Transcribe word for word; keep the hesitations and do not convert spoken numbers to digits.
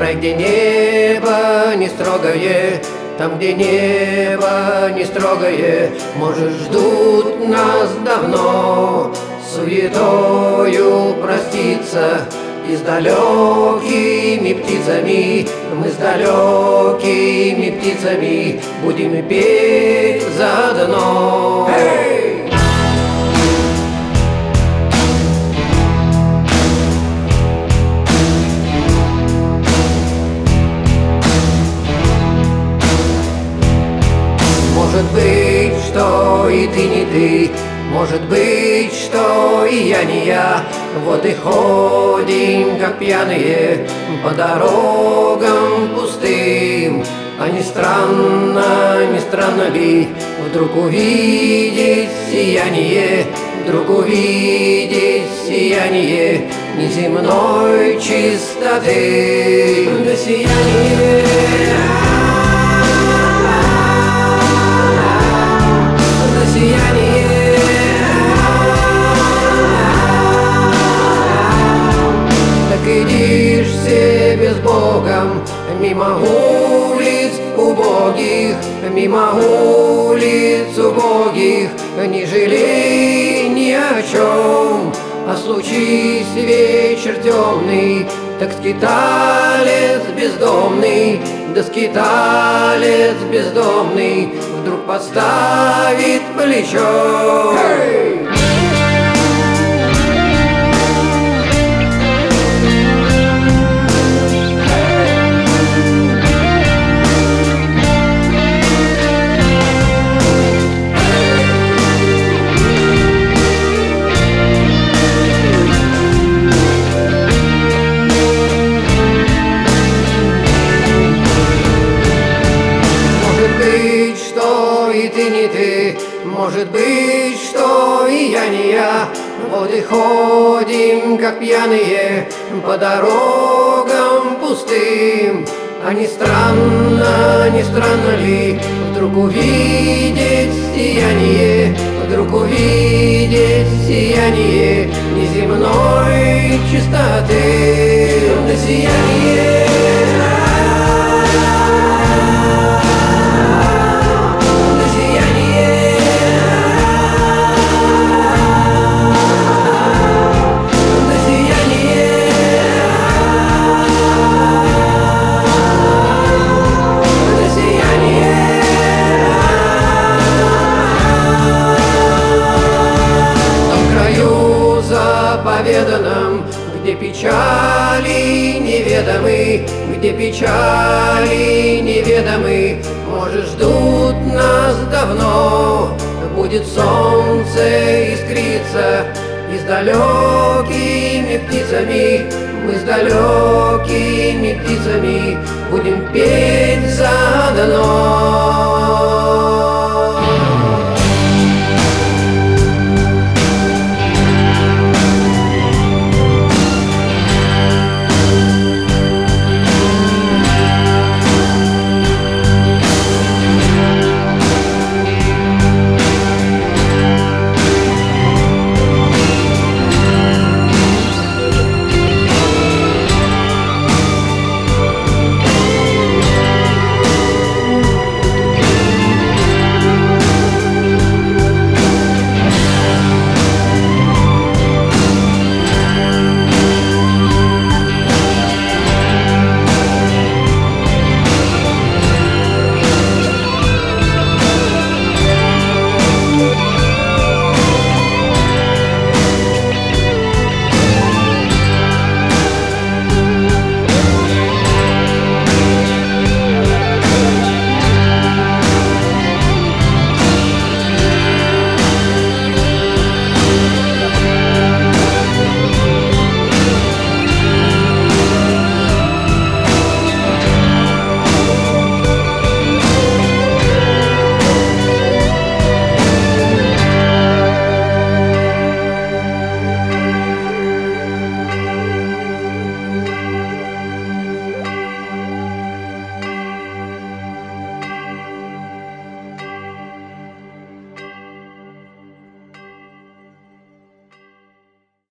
край, где небо не строгое, там, где небо не строгое, может, ждут нас давно, суетою проститься. И с далекими птицами, мы с далекими птицами будем петь заодно. Hey! Может быть, что и ты не ты, может быть, что и я не я. Вот и ходим, как пьяные, по дорогам пустым. А не странно, не странно ли вдруг увидеть сияние, вдруг увидеть сияние неземной чистоты. Да сияние, да сияние. Идишь себе с Богом мимо улиц убогих, мимо улиц убогих, не жалей ни о чем. А случись вечер темный, так скиталец бездомный, да скиталец бездомный вдруг подставит плечо. Hey! И ты не ты, может быть, что и я не я. Вот и ходим, как пьяные, по дорогам пустым. А не странно, не странно ли вдруг увидеть сияние, вдруг увидеть сияние неземной чистоты. Да сияние. Заповеданном, где печали неведомы, где печали неведомы, может, ждут нас давно. Будет солнце искриться, и с далекими птицами, мы с далекими